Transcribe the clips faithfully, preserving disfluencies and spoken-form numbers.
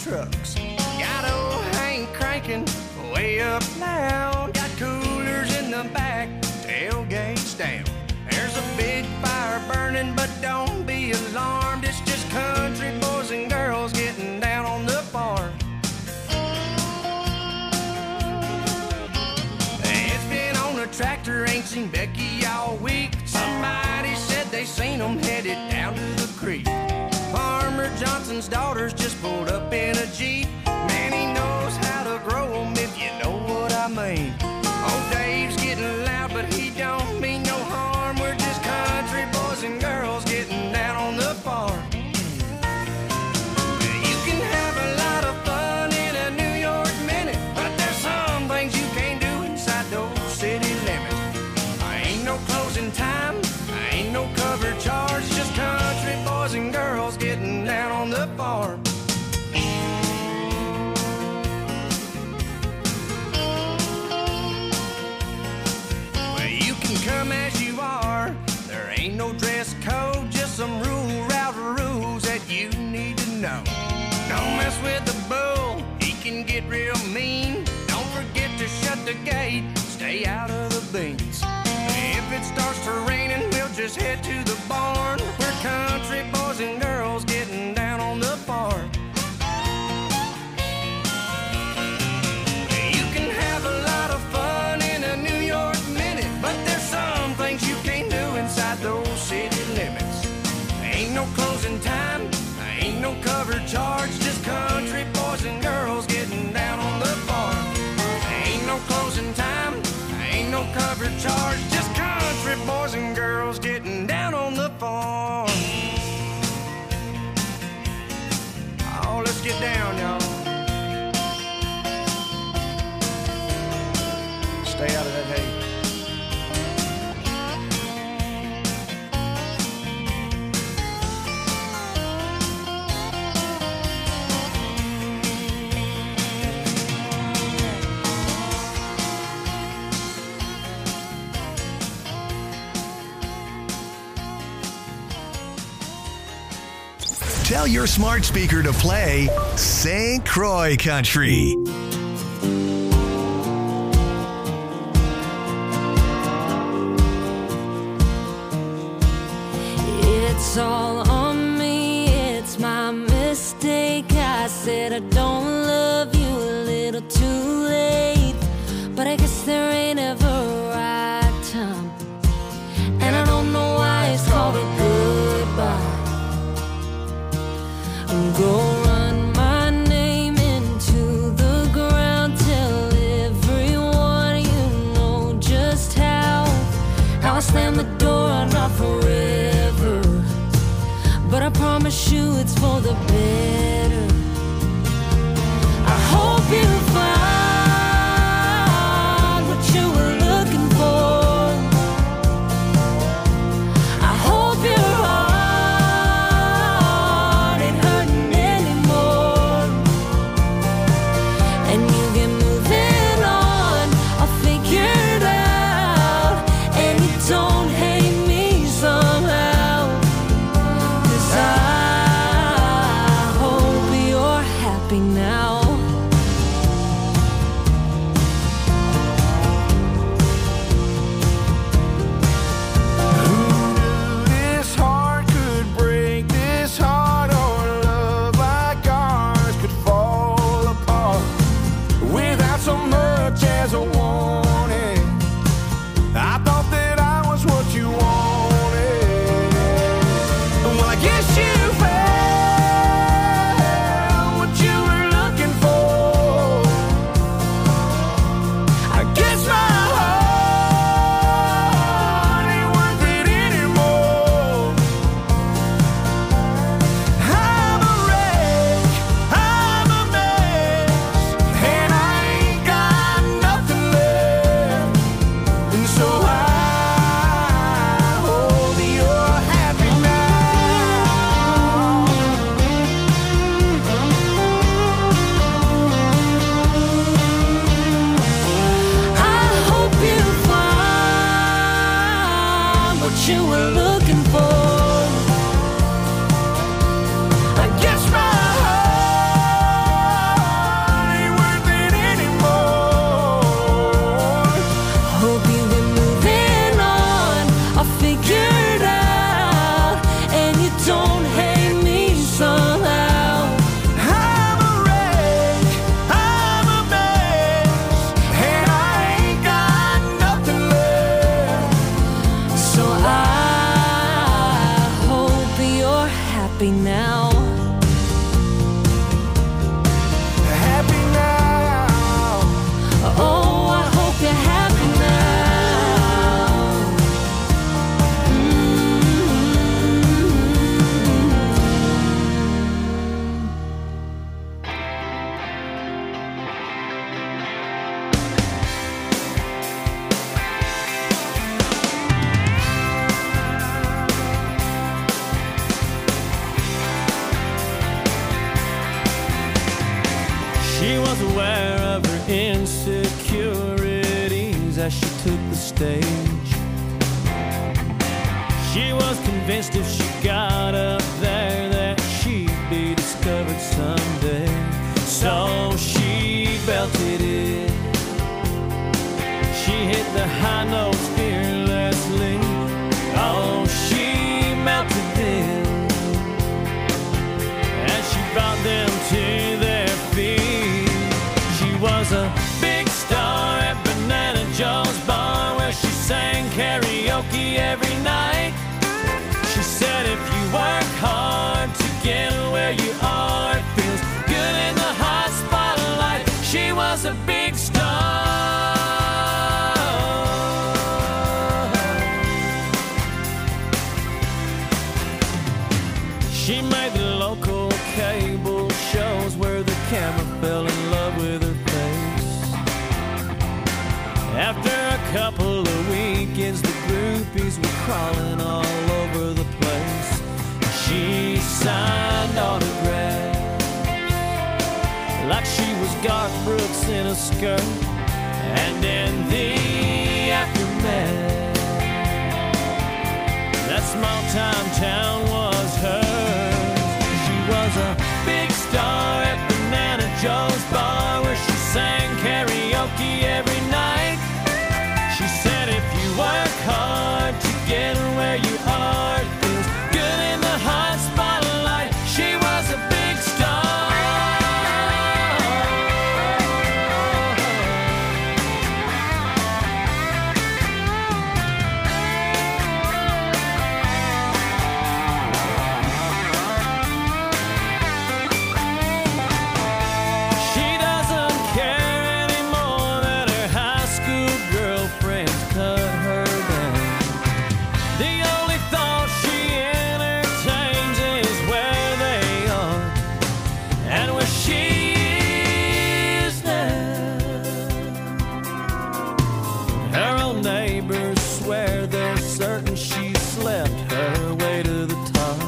trucks. Got old Hank cranking way up loud. Got coolers in the back, tailgates down. There's a big fire burning, but don't be alarmed. It's just country boys and girls getting down on the farm. It's been on a tractor, ain't seen Becky all week. Somebody said they seen them headed down to the creek. Farmer Johnson's daughters just pulled up in a Jeep. Man, he knows how to grow them, if you know what I mean. Old Dave's getting loud, but he don't mean no harm. We're just country boys and girls getting down on the farm. You can have a lot of fun in a New York minute, but there's some things you can't do inside those city limits. I ain't no closing time, I ain't no cover charge, just country boys and girls getting down on the farm. Come as you are, there ain't no dress code, just some rule route rules that you need to know. Don't mess with the bull, he can get real mean. Don't forget to shut the gate, stay out of the beans. If it starts to raining, we'll just head to the barn. We're country boys and girls getting down on the farm. You can have a lot of fun in a New York minute, but there's some things you can't do inside those city limits. Ain't no closing time, ain't no cover charge, just country boys and girls getting down on the farm. Ain't no closing time, ain't no cover charge, just country boys and girls getting down on the farm. Oh, let's get down, y'all. Stay out of that hay. Tell your smart speaker to play Saint Croix Country. It's all on me, it's my mistake. I said I don't love you a little too late, but I guess there ain't ever a right time, and I don't know why it's called a goodbye. Go run my name into the ground, tell everyone you know just how how I slam the door, not forever, but I promise you it's for the better. I hope you find what you were looking for. I hope your heart ain't hurting anymore. She was aware of her insecurities as she took the stage. She was convinced if she got up there that she'd be discovered someday. So she belted it. She hit the high notes fearlessly. Oh, she melted them as she brought them to their feet. She was a big star at Banana Joe's bar where she sang karaoke every night. She said if you work hard to get where you are, it feels good in the hot spotlight. She was a big star. She made the local cable shows where the camera fell in love with her face. After a couple of weekends, the groupies were crawling all over the place. She signed autographs like she was Garth Brooks in a skirt. And in the aftermath, that small time town was hers. She was a big star at Banana Joe's bar where she sang karaoke every night. She said if you work hard to get where you are, it feels good in the hot spotlight. She was a big star. She doesn't care anymore that her high school girlfriends cut her down. The only thought she entertains is where they are and where she is now. Her own neighbors swear they're certain she slept her way to the top.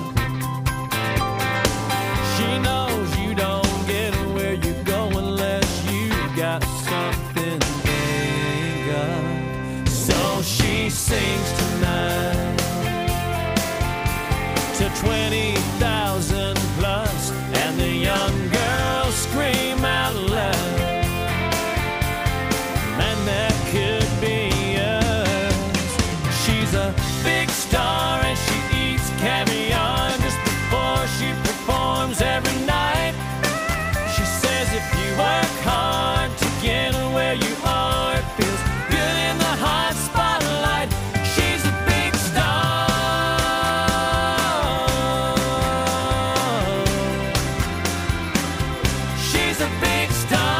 She knows you don't get where you go unless you got something they got. So she sings tonight to twenty thousand plus, and the young girls scream out loud, man, that could be us. She's a big star and she eats caviar just before she performs every night. She says if you work hard to get where you are, it feels good in the hot spotlight. She's a big star. She's a big star.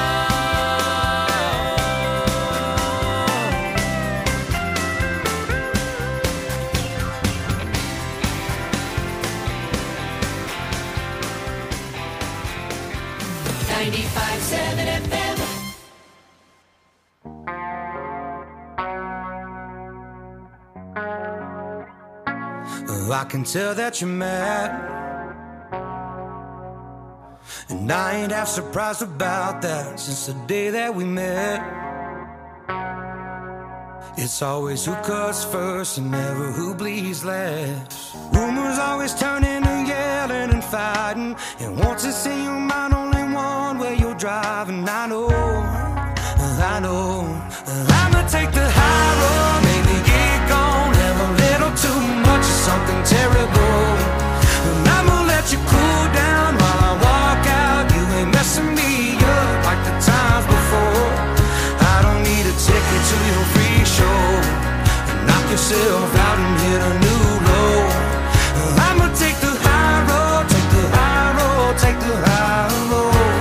ninety-five seven F M. Oh, I can tell that you're mad, and I ain't half surprised about that. Since the day that we met, it's always who cuts first and never who bleeds last. Rumors always turning to yelling and fighting, and once it's in your mind, only one way you're driving. I know, I know, I'ma take the high road, maybe get gone, have a little too much of something terrible, and I'ma let you cool down while I walk out. You ain't messing me up like the times before. I don't need a ticket to your free show. Knock yourself out and hit a new low. I'ma take the high road, take the high road, take the high road.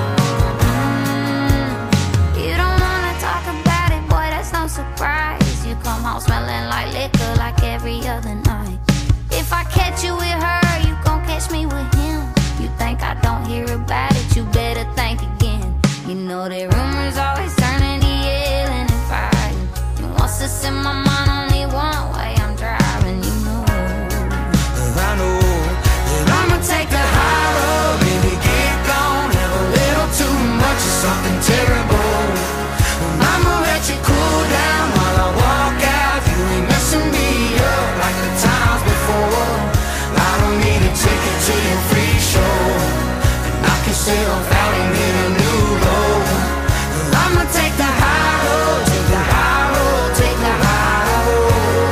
You don't wanna talk about it, boy, that's no surprise. You come home smelling like liquor like every other night. If I catch you with her, you gon' catch me with him. You think I don't hear about it, you better think again. You know that rumors always turning to yelling and fighting, and once it's in my mind, only one way I'm driving, you know. I know that I'ma take the high road, baby, get gone, have a little too yourself out and get a new road. I'ma take the high road, take the high road, take the high road.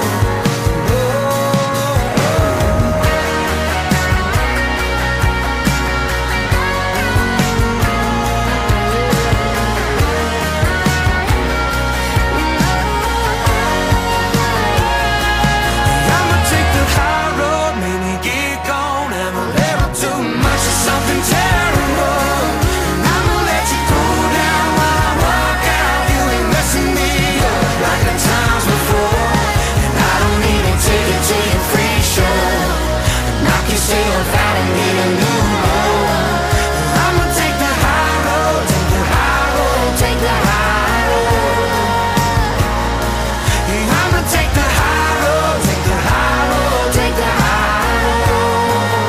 I'ma take the high road, maybe get gone, have a little too much of something terrible. And I'ma let you cool down while I walk out. You ain't messing me up like the times before. And I don't even take it to your free show. Knock yourself out and get a new road. I'ma take the high road, take the high road, take the high road. Yeah, I'ma take the high road, take the high road, take the high road.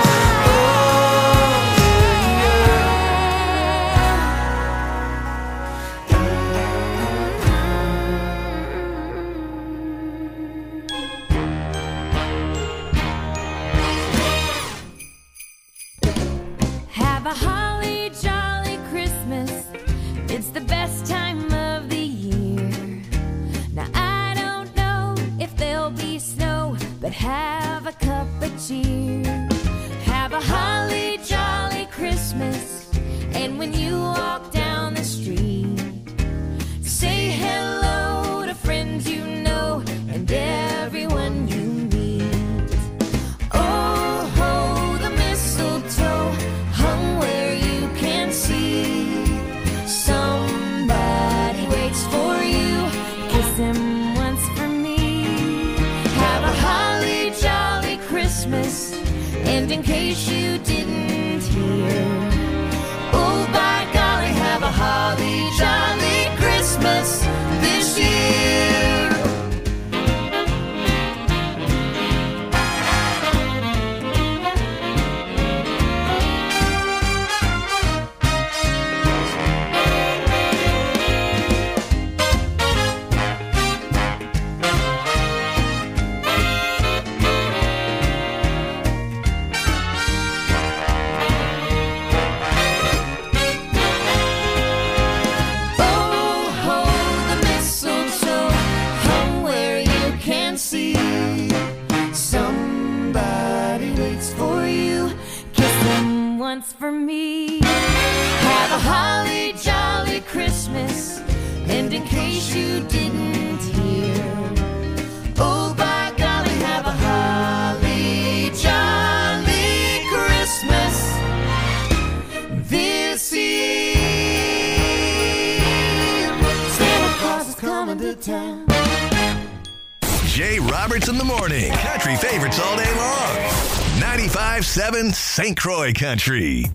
Have a holly jolly Christmas. It's the best time of the year. Now I don't know if there'll be snow, but have a cup of cheer. Have a holly jolly Christmas. And when you walk down the street, say hello to friends you know and everyone you meet. Oh, ho, the mistletoe hung where you can see. Somebody waits for you, kiss him once for me. Have a holly jolly Christmas. And in case you didn't hear, oh, by golly, have a holly jolly Christmas this year. Oh, ho, the mistletoe hung where you can see. Somebody waits for you, kiss them once for me. Have a holly jolly Christmas. And in case you didn't hear, oh, by golly, have a holly jolly Christmas this year. Santa Claus is coming to town. Jay Roberts in the morning. Country favorites all day long. ninety-five point seven Saint Croix Country.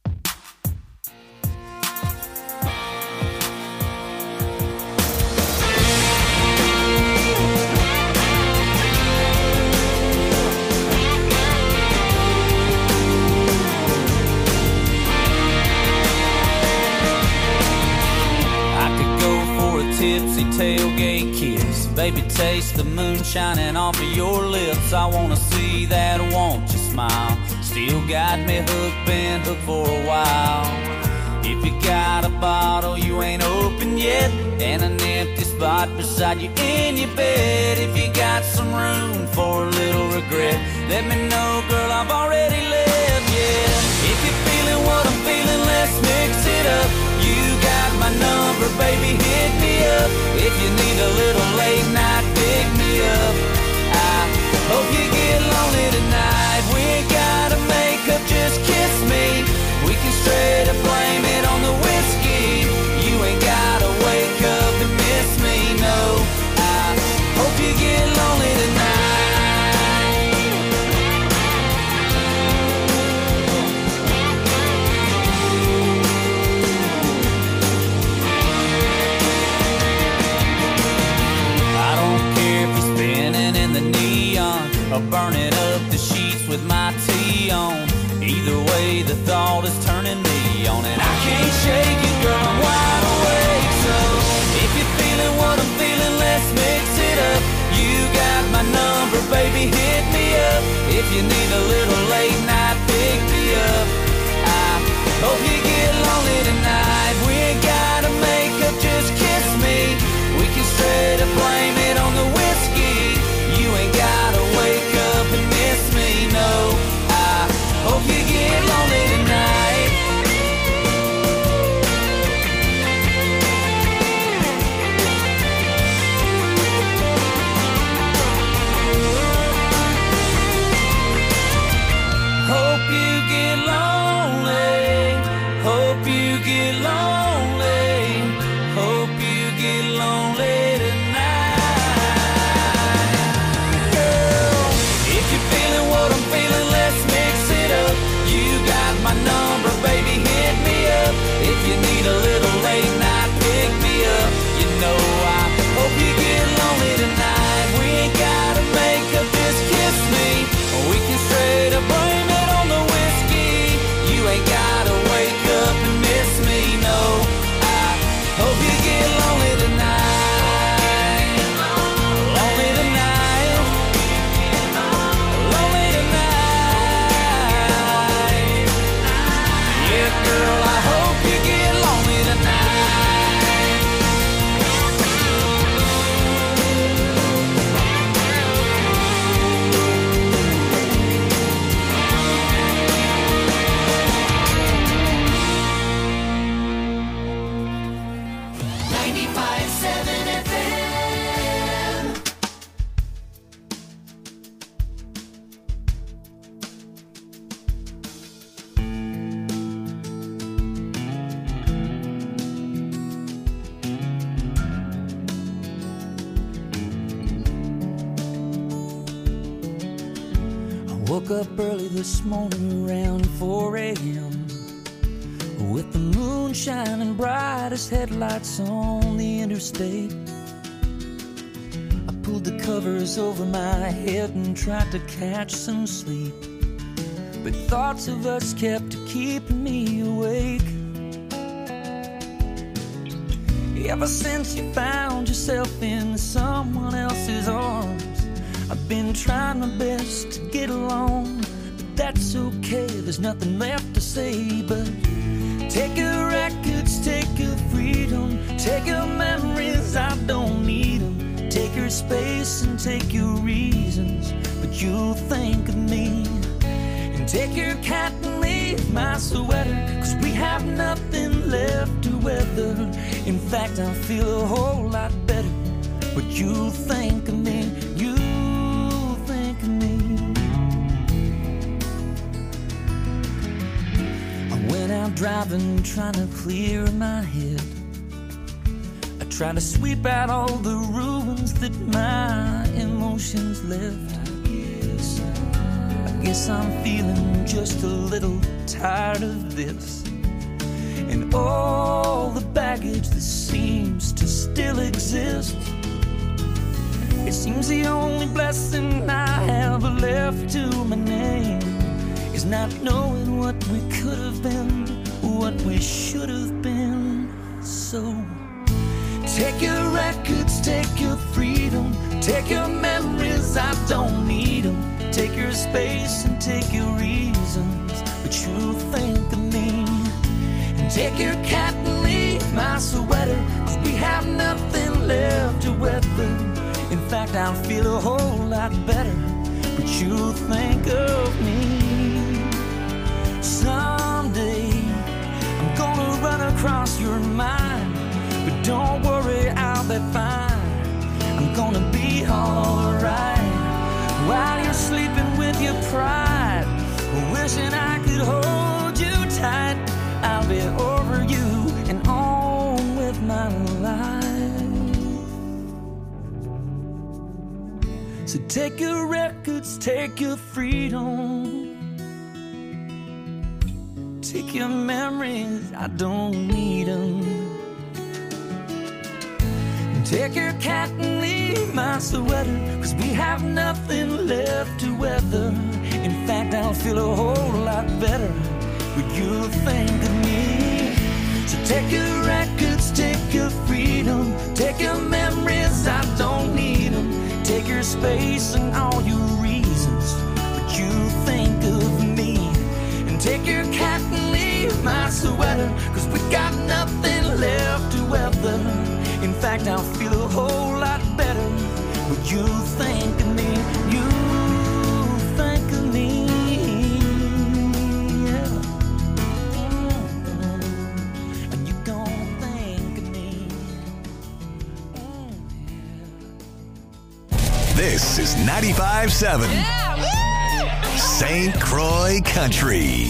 I could go for a tipsy tailgate kiss. Baby, taste the moon shining off of your lips. I wanna see that won't you smile. Still got me hooked, been hooked for a while. If you got a bottle you ain't opened yet, and an empty spot beside you in your bed, if you got some room for a little regret, let me know, girl, I've already left, yeah. If you're feeling what I'm feeling, let's mix it up. You got my number, baby, hit me up. If you need a little late night, pick me up. I hope you get lonely tonight. We ain't gotta make up, just kiss me. We can straight up blame it on the whiskey. You ain't gotta wake up and miss me, no. I hope you get lonely tonight. I don't care if you're spinning in the neon or burning up the sheets with my tea on. Either way, the thought is turning me on, and I can't shake it, girl, I'm wide awake. So if you're feeling what I'm feeling, let's mix it up. You got my number, baby, hit me up. If you need a little late night, pick me up. I hope you get get lonely tonight, we ain't gotta make up, just kiss me. We can straight up blame it on the whiskey. You ain't gotta wake up and miss me, no. I hope you get lonely tonight. Hope you get lonely. Hope you get lonely. Hope you get lonely tonight. Girl, if you're feeling what I'm feeling, let's mix it up. You got my number, baby, hit me up. If you need a little late night, pick me up. You know I hope you get lonely tonight. We ain't gotta make up, just kiss me. We can straight up blame it on the whiskey. You ain't gotta wake up and miss me, no. I hope you get lonely tonight. Lonely tonight. Lonely tonight. Yeah, girl, I hope you get lonely tonight. ninety-five seven F M. I woke up early this morning around four a.m. with the moon shining bright as headlights on the interstate. I pulled the covers over my head and tried to catch some sleep, but thoughts of us kept keeping me awake. Ever since you found yourself in someone else's arms, I've been trying my best to get along, but that's okay, there's nothing left to say. But take your records, take your freedom, take your memories, I don't need them. Take your space and take your reasons, but you'll think of me. And take your cat and leave my sweater, cause we have nothing left to weather. In fact, I feel a whole lot better, but you'll think of me, you'll think of me. I went out driving, trying to clear my head. I tried to sweep out all the ruins that my emotions left. I guess I'm feeling just a little tired of this, and all the baggage that seems to still exist. It seems the only blessing I have left to my name is not knowing what we could have been, what we should have been. So take your records, take your freedom, take your memories, I don't need them. Take your space and take your reasons, but you'll think of me. And take your cat and leave my sweater, cause we have nothing left to weather. In fact, I'll feel a whole lot better, but you'll think of me. Someday I'm gonna run across your mind, but don't worry, I'll be fine. I'm gonna be alright while you're sleeping with your pride, wishing I could hold you tight. I'll be over you and on with my life. So take your records, take your freedom, take your memories, I don't need them. Take your cat and leave my sweater, cause we have nothing left to weather. In fact, I'll feel a whole lot better, but you'll think of me. So take your records, take your freedom, take your memories, I don't need them. Take your space and all your reasons, but you'll think of me. And take your cat and leave my sweater, better, cause we got nothing left to weather. In fact, I'll feel a whole lot better when you think of me, you think of me, yeah. And you gon' think of me, yeah. This is ninety-five seven yeah, Saint Croix Country.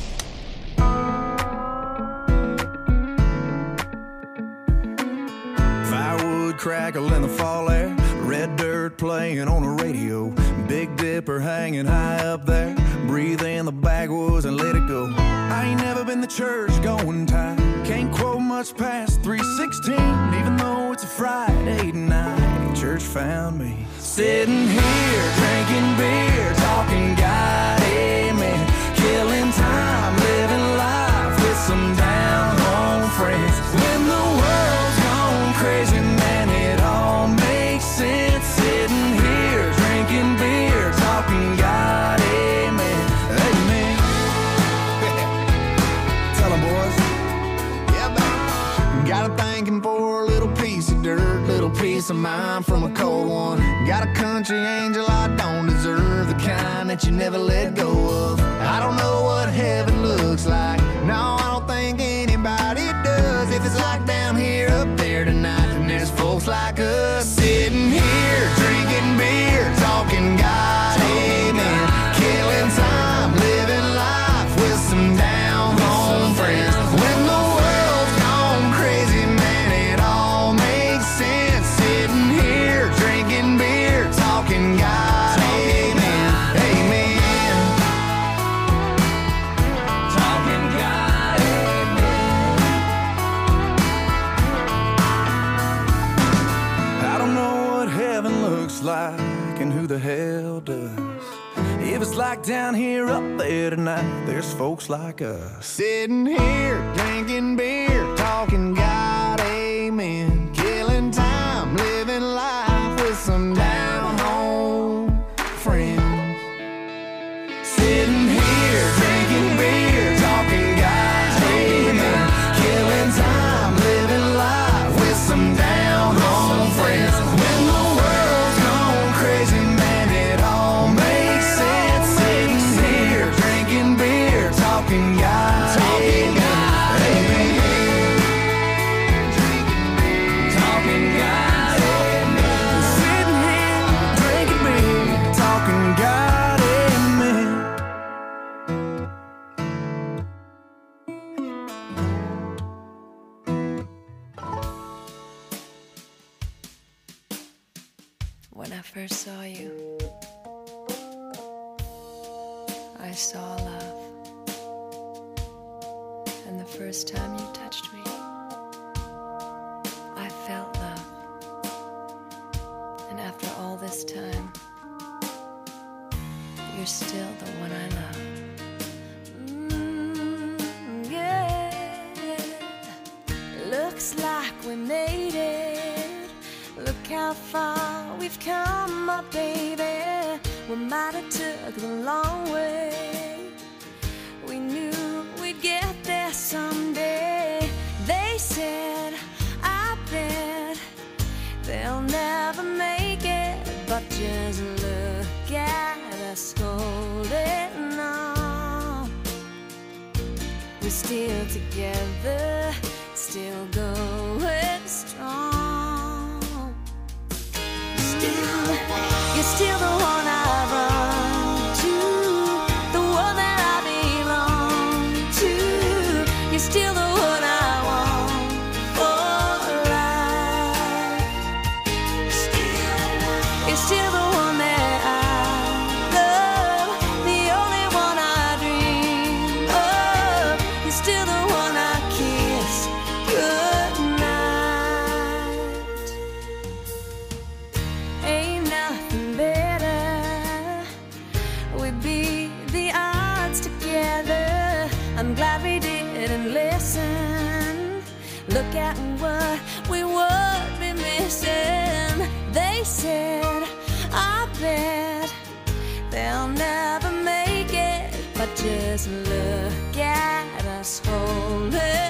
Crackle in the fall air, red dirt playing on the radio, Big Dipper hanging high up there, breathe in the backwoods and let it go. I ain't never been to church going type, can't quote much past three sixteen, even though it's a Friday night. Church found me sitting here drinking beer, talking God, amen, killing time, living life with some down home friends. When the world's gone crazy, man, it all makes sense. Sitting here drinking beer, talking God, amen, amen. Tell them, boys. Yeah, baby. Got a thanking for a little piece of dirt, little piece of mind from a cold one. Got a country angel I don't deserve, the kind that you never let go of. I don't know what heaven looks like, no, I don't think anybody does. If it's like down here, up there tonight, then there's folks like us sitting here drinking beer, talking God, amen, killing time, living life with some down home friends. When the world's gone crazy, man, it all makes sense. Sitting here drinking beer, talking God, amen, amen, talking God, amen. I don't know what heaven looks like and who the hell does. If it's like down here, up there tonight, there's folks like us sitting here drinking beer, talking God, amen, killing time, living life with some down home friends. Sitting here drinking beer, talking God, amen, killing time, living life with some down home friends. When the world's gone crazy, man, it all makes sense. Sitting here drinking beer, talking God, amen, amen, talking God, amen. Sitting here drinking beer, talking God, amen. When I first saw you, I saw love. And the first time you touched me, I felt love. And after all this time, you're still the one I love. Mm, yeah. Looks like we made it. Look how far we've come, my baby. We might have took the long way. We knew we'd get there someday. They said, I bet they'll never make it. But just look at us holding on. We're still together, still going strong. Still, you're still the one I run to, the one that I belong to. You're still the one I want for life. Still, you're still the one that I love, the only one I dream of. You're still the one I kiss goodnight. Ain't nothing better. We beat the odds together. I'm glad we didn't listen. Look at what we would be missing. They said, I bet they'll never make it. But just look at us holding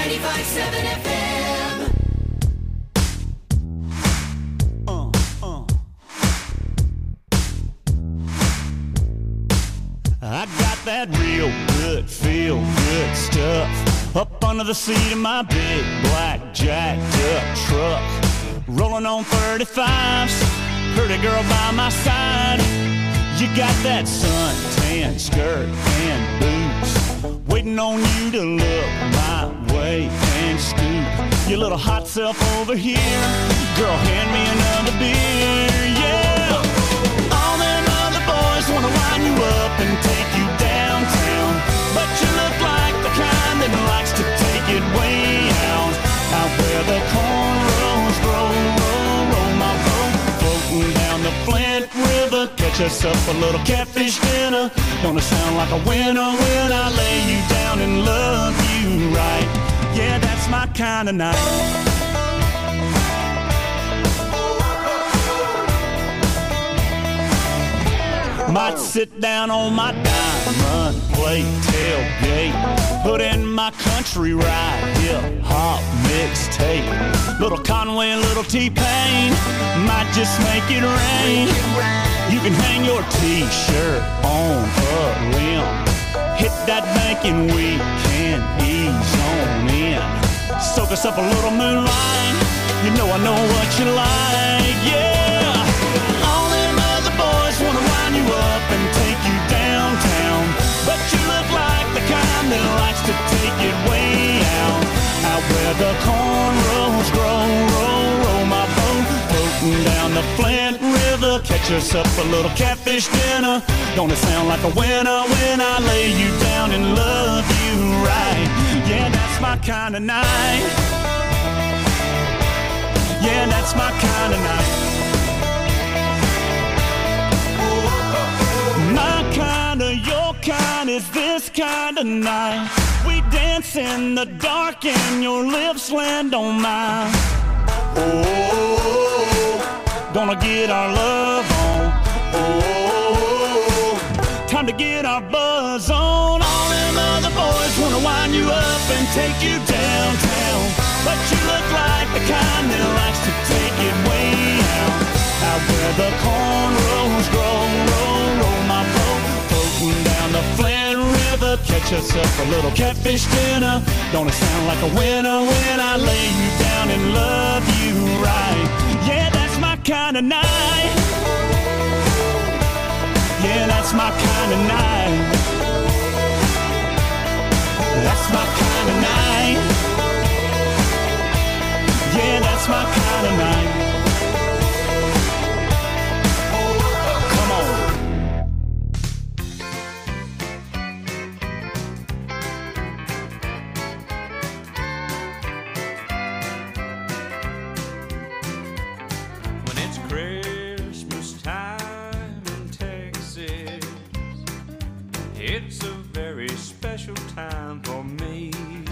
ninety-five point seven F M. Uh, uh. I got that real good, feel good stuff up under the seat of my big black jacked up truck. Rolling on thirty-fives, pretty girl by my side. You got that suntan skirt and boots, waiting on you to look my way and scoop your little hot self over here. Girl, hand me another beer, yeah. All them other boys wanna wind you up and take you downtown, but you look like the kind that likes to take it way out, out where the cornrows grow. Roll, roll my boat, floating down the Flint River. Catch us up a little catfish dinner. Gonna sound like a winner when I lay you down and love you right. Yeah, that's my kind of night. Might sit down on my diamond plate tailgate, put in my country ride, hip hop mixtape. Little Conway, little T-Pain, might just make it rain. You can hang your t-shirt on a limb, hit that bank and we can ease on in. Soak us up a little moonlight, you know I know what you like, yeah. All them other boys wanna wind you up and take you downtown, but you look like the kind that likes to take it way out, out where the cornrows grow. Roll, roll my boat, floating down the Flint River. Catch us up a little catfish dinner. Gonna sound like a winner when I lay you down and love you right. Yeah, that's my kind of night. Yeah, that's my kind of night. My kind of, your kind is this kind of night. We dance in the dark and your lips land on mine. Oh, gonna get our love on. Oh, time to get our buzz on. All them other boys wanna wind you up and take you downtown, but you look like the kind that likes to take it way out, out where the cornrows grow. Roll, roll my boat, floating down the Flint River. Catch us up a little catfish dinner. Gonna sound like a winner when I lay you down and love you right. Yeah, that's my kind of night. Yeah, that's my kind of night. That's my kind of night. Yeah, that's my kind of night. Come on. When it's Christmas time in Texas, it's a very special time for me.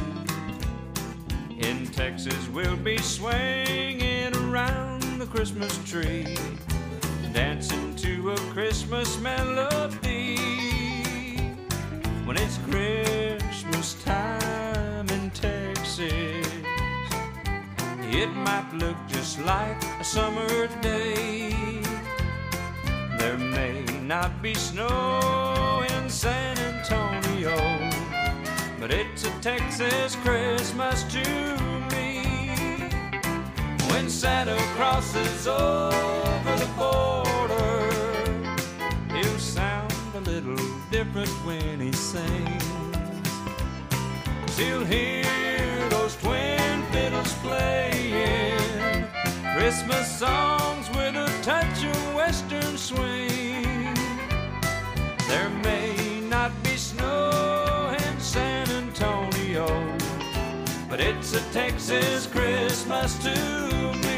In Texas, we'll be swinging around the Christmas tree, dancing to a Christmas melody. When it's Christmas time in Texas, it might look just like a summer day. There may not be snow in San Antonio, but it's a Texas Christmas to me. When Santa crosses over the border, he'll sound a little different when he sings. 'Cause he'll hear those twin fiddles playing Christmas songs with a touch of western swing. There may not be snow in San Antonio, but it's a Texas Christmas to me.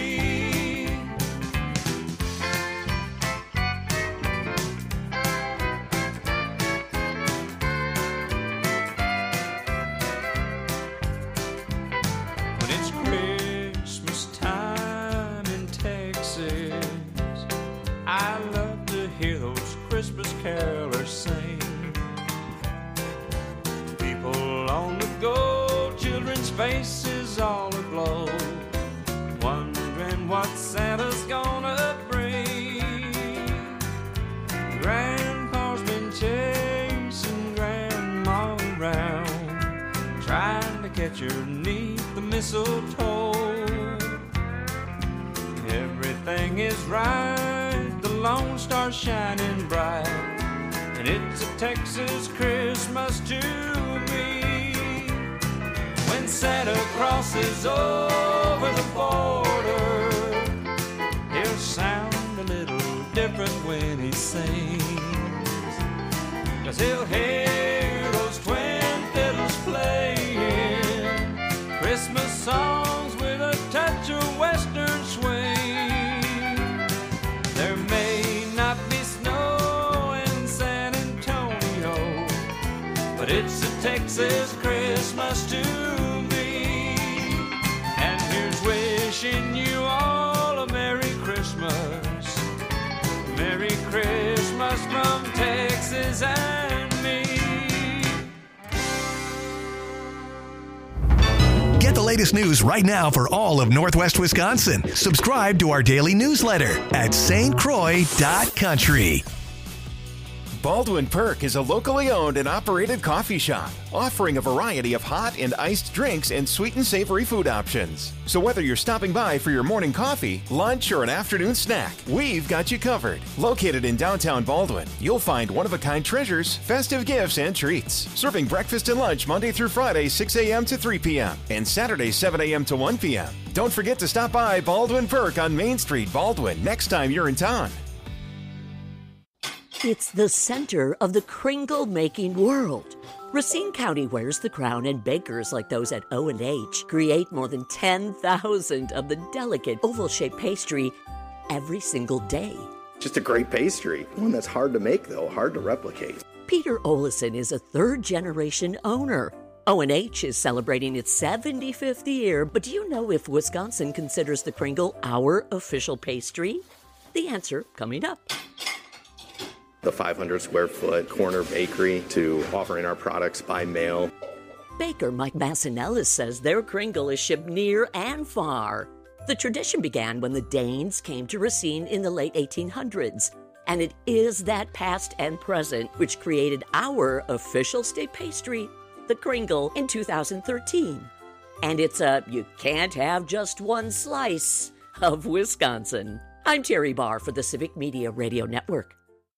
When it's Christmas time in Texas, I love to hear those Christmas carolers sing. People on the go, children's face is all aglow, wondering what Santa's gonna bring. Grandpa's been chasing Grandma around, trying to catch her neath the mistletoe. Everything is right, the Lone Star's shining bright, and it's a Texas Christmas to me. When Santa crosses over the border, he'll sound a little different when he sings, 'cause he'll hear those twin fiddles playing Christmas songs with a touch of western swing. There may not be snow in San Antonio, but it's a Texas Christmas to me. And here's wishing you all a Merry Christmas. Merry Christmas from Texas and me. Get the latest news right now for all of Northwest Wisconsin. Subscribe to our daily newsletter at S T Croix dot country. Baldwin Perk is a locally owned and operated coffee shop, offering a variety of hot and iced drinks and sweet and savory food options. So whether you're stopping by for your morning coffee, lunch, or an afternoon snack, we've got you covered. Located in downtown Baldwin, you'll find one-of-a-kind treasures, festive gifts, and treats. Serving breakfast and lunch Monday through Friday, six a.m. to three p.m. and Saturday, seven a.m. to one p.m. Don't forget to stop by Baldwin Perk on Main Street, Baldwin, next time you're in town. It's the center of the Kringle-making world. Racine County wears the crown, and bakers like those at O and H create more than ten thousand of the delicate oval-shaped pastry every single day. Just a great pastry. One that's hard to make, though, hard to replicate. Peter Olison is a third-generation owner. O and H is celebrating its seventy-fifth year, but do you know if Wisconsin considers the Kringle our official pastry? The answer coming up. The five hundred square foot corner bakery to offering our products by mail. Baker Mike Massinellis says their Kringle is shipped near and far. The tradition began when the Danes came to Racine in the late eighteen hundreds, and it is that past and present which created our official state pastry, the Kringle, in two thousand thirteen. And it's a you can't have just one slice of Wisconsin. I'm Terry Barr for the Civic Media Radio Network.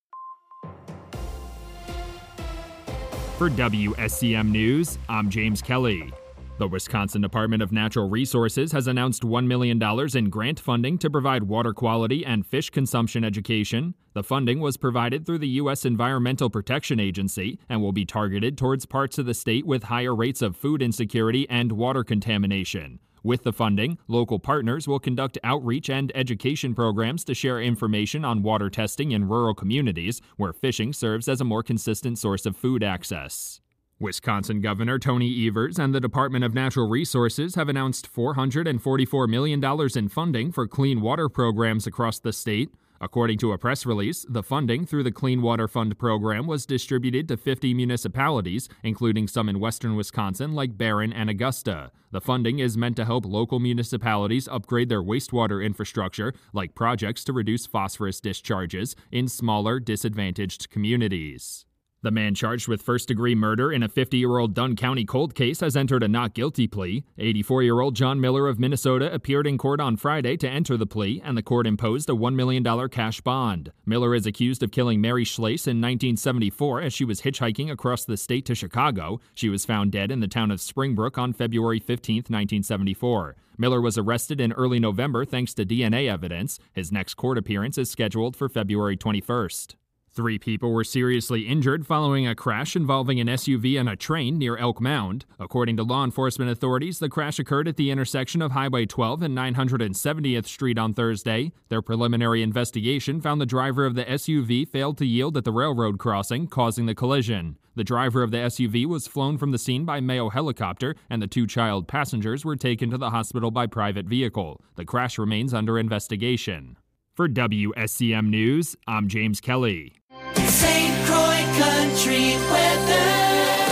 For W S C M News, I'm James Kelly. The Wisconsin Department of Natural Resources has announced one million dollars in grant funding to provide water quality and fish consumption education. The funding was provided through the U S Environmental Protection Agency and will be targeted towards parts of the state with higher rates of food insecurity and water contamination. With the funding, local partners will conduct outreach and education programs to share information on water testing in rural communities where fishing serves as a more consistent source of food access. Wisconsin Governor Tony Evers and the Department of Natural Resources have announced four hundred forty-four million dollars in funding for clean water programs across the state. According to a press release, the funding through the Clean Water Fund program was distributed to fifty municipalities, including some in western Wisconsin like Barron and Augusta. The funding is meant to help local municipalities upgrade their wastewater infrastructure, like projects to reduce phosphorus discharges in smaller, disadvantaged communities. The man charged with first-degree murder in a fifty-year-old Dunn County cold case has entered a not guilty plea. eighty-four-year-old John Miller of Minnesota appeared in court on Friday to enter the plea, and the court imposed a one million dollars cash bond. Miller is accused of killing Mary Schlase in nineteen seventy-four as she was hitchhiking across the state to Chicago. She was found dead in the town of Springbrook on February fifteenth, nineteen seventy-four. Miller was arrested in early November thanks to D N A evidence. His next court appearance is scheduled for February twenty-first. Three people were seriously injured following a crash involving an S U V and a train near Elk Mound. According to law enforcement authorities, the crash occurred at the intersection of Highway twelve and nine hundred seventieth Street on Thursday. Their preliminary investigation found the driver of the S U V failed to yield at the railroad crossing, causing the collision. The driver of the S U V was flown from the scene by Mayo helicopter, and the two child passengers were taken to the hospital by private vehicle. The crash remains under investigation. For W S C M News, I'm James Kelly. Saint Croix Country weather.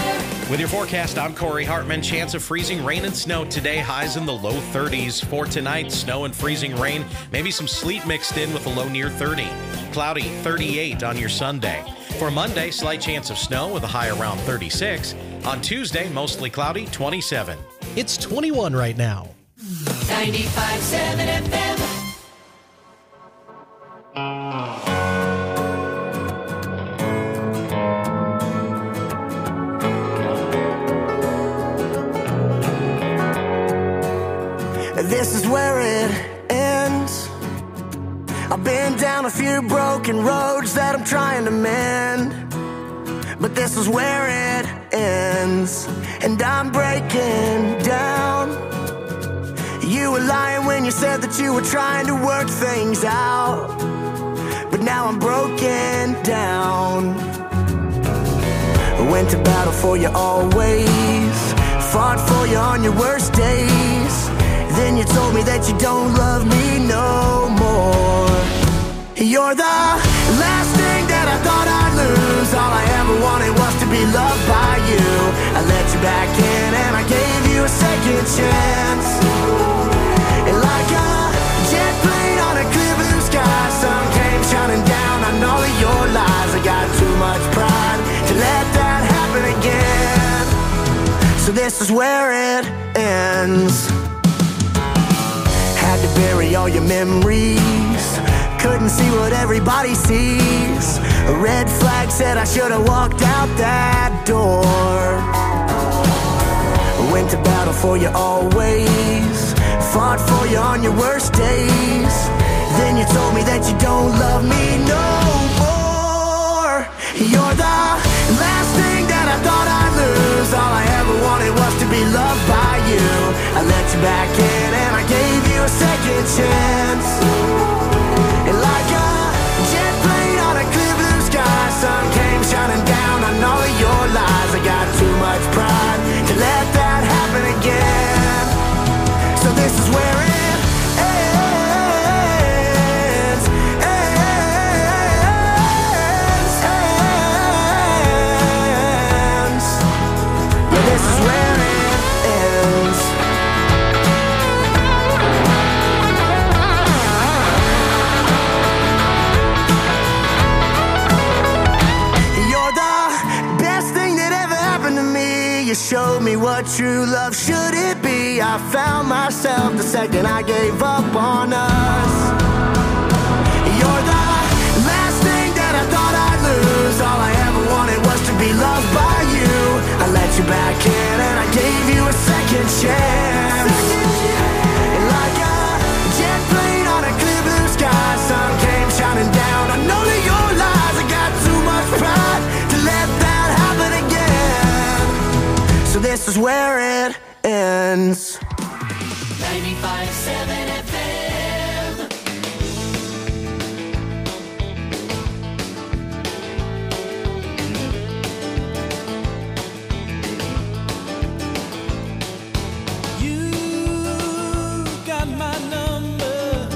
With your forecast, I'm Corey Hartman. Chance of freezing rain and snow today. Highs in the low thirties. For tonight, snow and freezing rain. Maybe some sleet mixed in with a low near thirty. Cloudy, thirty-eight on your Sunday. For Monday, slight chance of snow with a high around thirty-six. On Tuesday, mostly cloudy, twenty-seven. It's twenty-one right now. ninety-five point seven F M. This is where it ends. I've been down a few broken roads that I'm trying to mend, but this is where it ends, and I'm breaking down. You were lying when you said that you were trying to work things out, but now I'm broken down. I went to battle for you always, fought for you on your worst days. Then you told me that you don't love me no more. You're the last thing that I thought I'd lose. All I ever wanted was to be loved by you. I let you back in and I gave you a second chance. And like a jet plane on a clear blue sky, sun came shining down on all of your lies. I got too much pride to let that happen again. So this is where it ends. Had to bury all your memories, couldn't see what everybody sees. A red flag said I should have walked out that door. Went to battle for you always, fought for you on your worst days. Then you told me that you don't love me no more. You're the last thing that I thought I'd lose. All I ever wanted was to be loved by you. I let you back in and I gave you a second chance. And like a jet plane on a clear blue sky, sun came shining down on all of your lies. I got too much pride to let that happen again. So this is where it ends, ends, ends. Yeah, this is where it ends. You showed me what true love should it be. I found myself the second I gave up on us. You're the last thing that I thought I'd lose. All I ever wanted was to be loved by you. I let you back in and I gave you a second chance. And like a jet plane on a clear blue sky, sun came shining down on all of your lies. I got too much pride to let that happen again. So this is where it ends. ninety-five point seven F M. You got my number.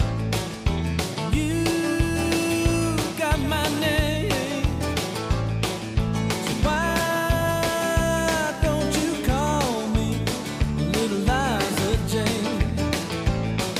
You got my name. So why don't you call me Little Liza Jane?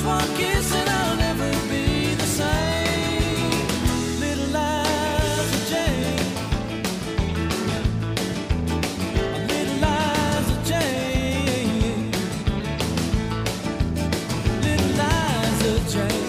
one kiss and I'll never be the same. Little Liza Jane. Little Liza Jane. Little Liza Jane.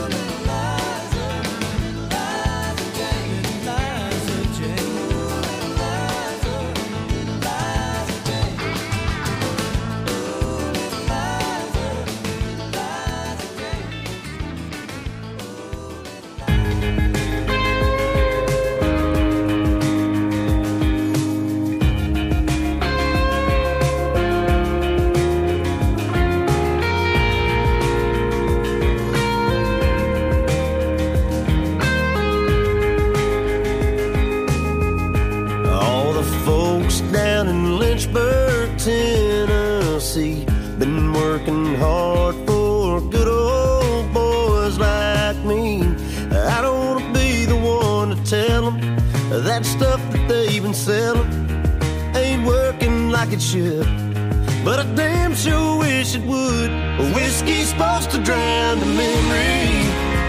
Tennessee, been working hard for good old boys like me. I don't want to be the one to tell them that stuff that they've been selling ain't working like it should, but I damn sure wish it would. Whiskey's supposed to drown the memory.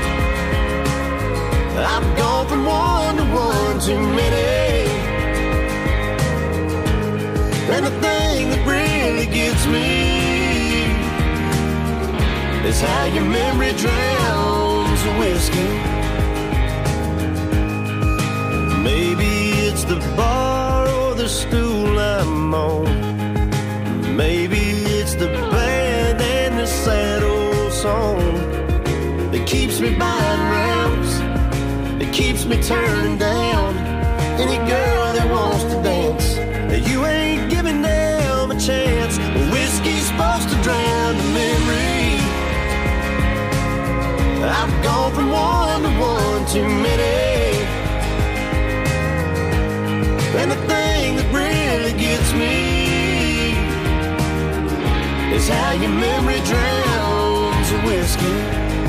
I've gone from one to one too many, and the thing that really gets me is how your memory drowns the whiskey. Maybe it's the bar or the stool I'm on. Maybe it's the band and the sad old song that keeps me buying rounds, that keeps me turning down any girl that wants to dance. You ain't giving them a chance. Whiskey's supposed to drown the memory. I've gone from one to one too many, and the thing that really gets me is how your memory drowns the whiskey.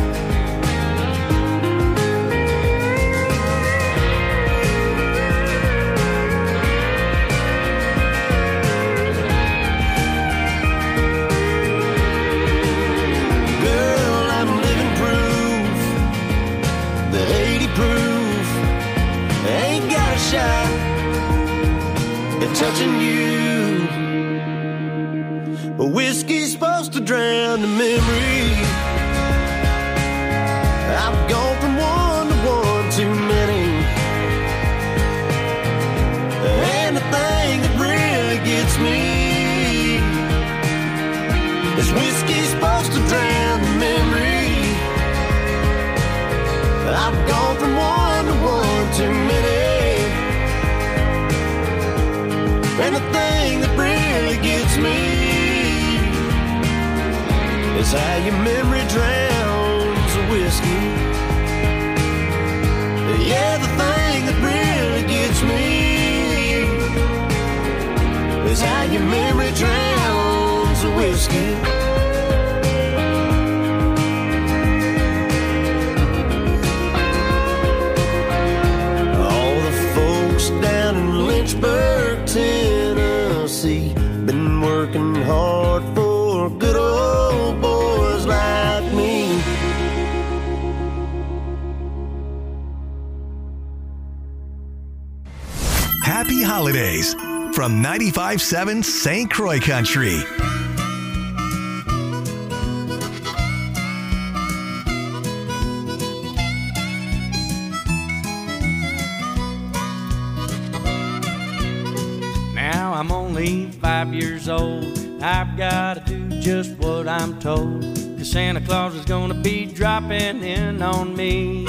Touching you, but whiskey's supposed to drown the memory. I've gone from one to one too many, and the thing that really gets me is whiskey's supposed to drown the memory. I've gone from one to one too many, and the thing that really gets me is how your memory drowns the whiskey. Yeah, the thing that really gets me is how your memory drowns the whiskey. All the folks down in Lynchburg, Tennessee, been working hard for good old boys like me. Happy holidays from ninety-five seven Saint Croix Country. I'm only five years old. I've got to do just what I'm told, 'cause Santa Claus is gonna be dropping in on me.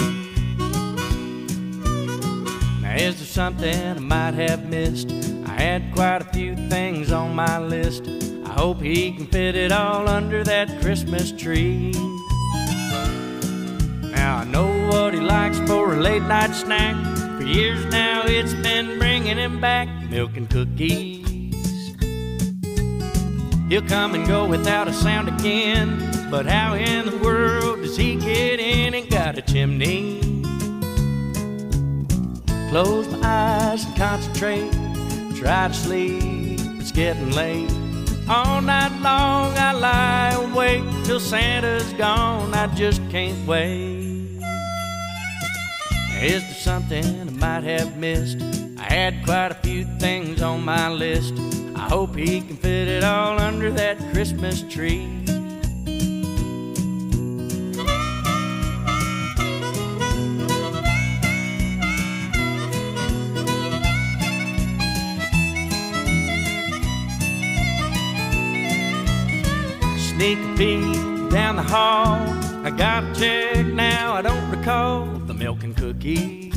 Now is there something I might have missed? I had quite a few things on my list. I hope he can fit it all under that Christmas tree. Now I know what he likes for a late night snack. For years now it's been bringing him back milk and cookies. He'll come and go without a sound again, but how in the world does he get in and got a chimney? Close my eyes and concentrate, try to sleep, it's getting late. All night long I lie awake till Santa's gone. I just can't wait. Is there something I might have missed? I had quite a few things on my list. I hope he can fit it all under that Christmas tree. Sneak a peek down the hall. I gotta check now, I don't recall the milk and cookies.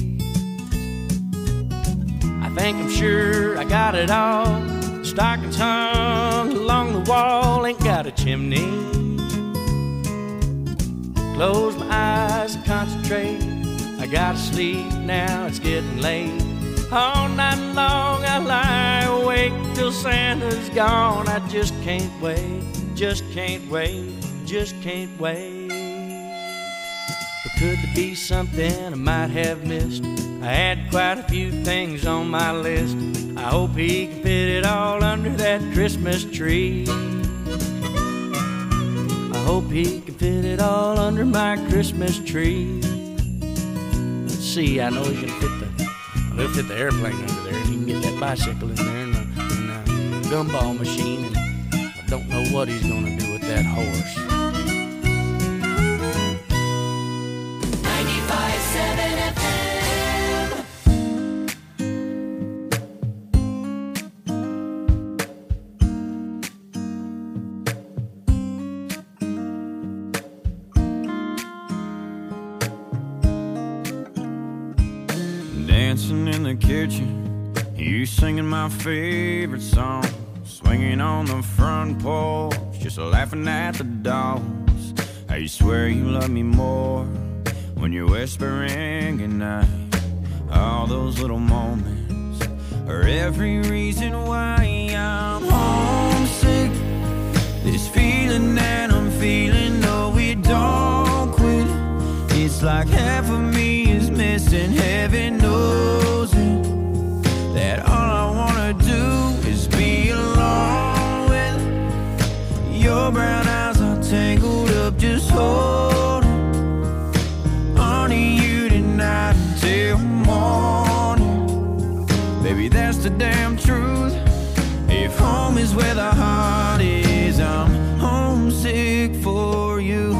I think I'm sure I got it all. Stockings hung along the wall, ain't got a chimney. Close my eyes and concentrate. I gotta sleep now, it's getting late. All night long I lie awake till Santa's gone. I just can't wait. Just can't wait, just can't wait. But could there be something I might have missed? I had quite a few things on my list. I hope he can fit it all under that Christmas tree. I hope he can fit it all under my Christmas tree. Let's see, I know he can fit the, he'll fit the airplane under there, and he can get that bicycle in there, and the, and the gumball machine, and don't know what he's gonna do with that horse. ninety-five point seven F M. Dancing in the kitchen, you singing my favorite song. Swinging on the front porch, just laughing at the dogs. I swear you love me more when you're whispering goodnight. All those little moments are every reason why I'm homesick. This feeling that I'm feeling, no, we don't quit. It's like half of me is missing, heaven knows it. That all I wanna do is be alone with your brown eyes all tangled up, just holding on to you tonight until morning. Baby, that's the damn truth. If home is where the heart is, I'm homesick for you.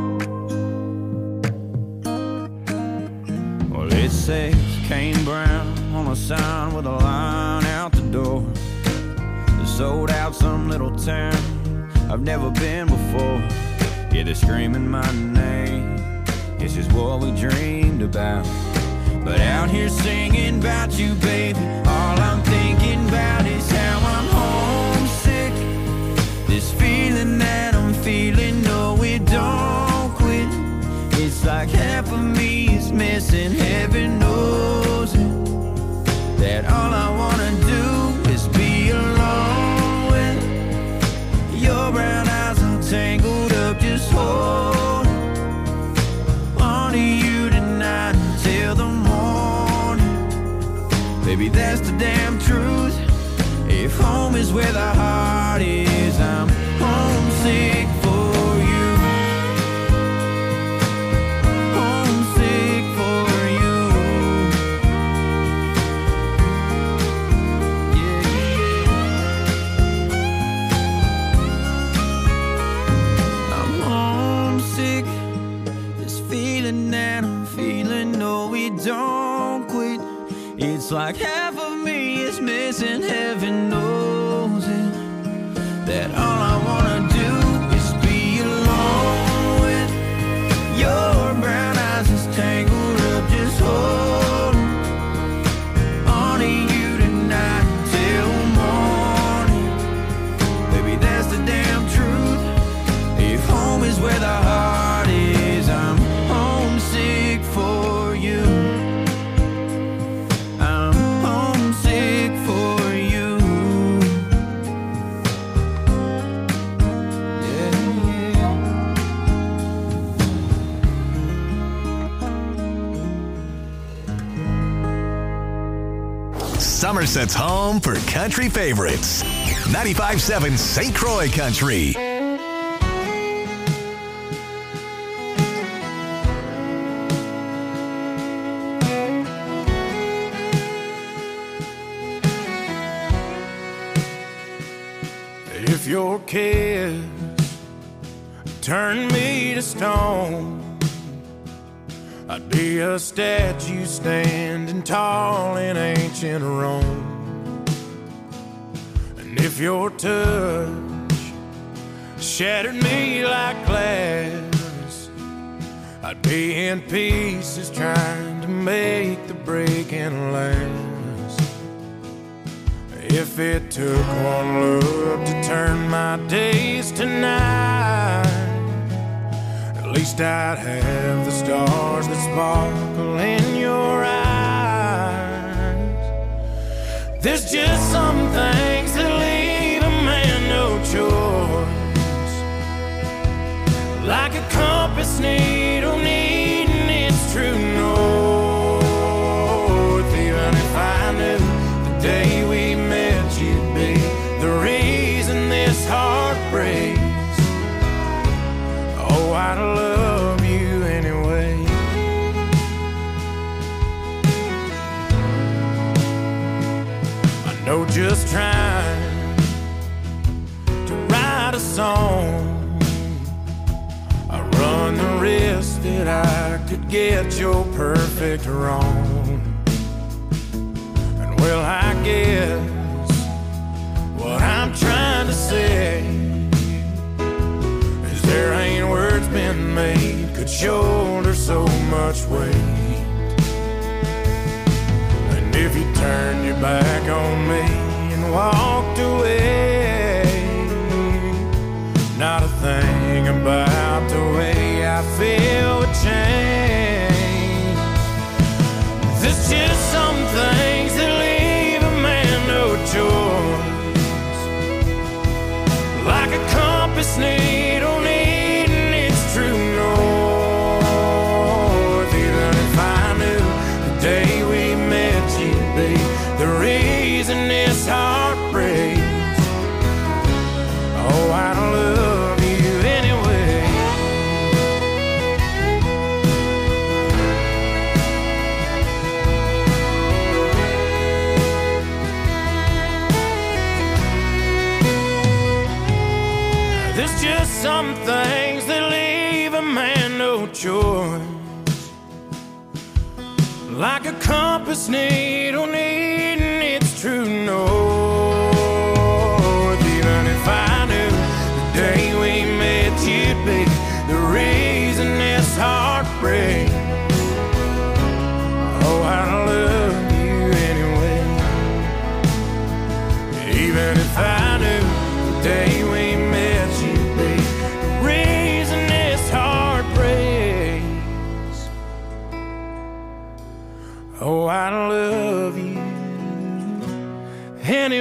Well, it says Kane Brown on a sign with a line out the door. They're sold out some little town I've never been before. Yeah, they're screaming my name. It's just what we dreamed about. But out here singing about you, baby, all I'm thinking about is how I'm homesick. This feeling that I'm feeling, no, it don't quit. It's like half of me is missing, heaven knows it. That all I wanna do is be alone with your brown eyes all tangled up, just hold on to you tonight until the morning. Baby, that's the damn truth. If home is where the heart is, I'm homesick for you. Homesick for you. Yeah, yeah. I'm homesick. This feeling that I'm feeling, no, we don't quit. It's like half of me is missing, heaven knows it. That all I wanna do is be alone with your brown eyes just tangled up, just holding on to you tonight till morning. Baby, that's the damn truth. If home is where the heart is, I'm homesick for you. I'm homesick for you. Somerset's home for country favorites. ninety-five seven Saint Croix Country. If your kiss turned me to stone, I'd be a statue standing tall in ancient Rome. And if your touch shattered me like glass, I'd be in pieces trying to make the breaking last. If it took one look to turn my days to night, at least I'd have the stars that sparkle in your eyes. There's just some things that leave a man no choice, like a compass needle needing its true north. Even if I knew the day we met you'd be the reason this heart breaks, oh, I'd love you anyway. I know just trying to write a song, I run the risk that I could get your perfect wrong. And well, I guess what I'm trying to say is there ain't words been made could shoulder so much weight. And if you turned your back on me and walked away, not a thing about the way I feel would change. There's just some things that leave a man no choice, like a compass needle needing its true north. Even if I knew the day we met you'd be the reason this heart breaks, oh, I'd love you anyway. There's just some things that leave a man no choice, like a compass needle needing its true north. Even if I knew the day we met you'd be the reason this heart breaks, oh, I'd love you anyway. Even if I knew the day we met you'd be the reason this heart breaks, oh, I'd love you anyway.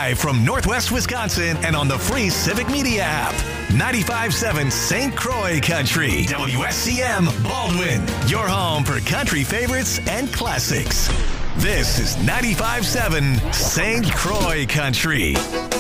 live from Northwest Wisconsin and on the free Civic Media app. ninety-five point seven Saint Croix Country. W S C M Baldwin, your home for country favorites and classics. This is ninety-five point seven Saint Croix Country.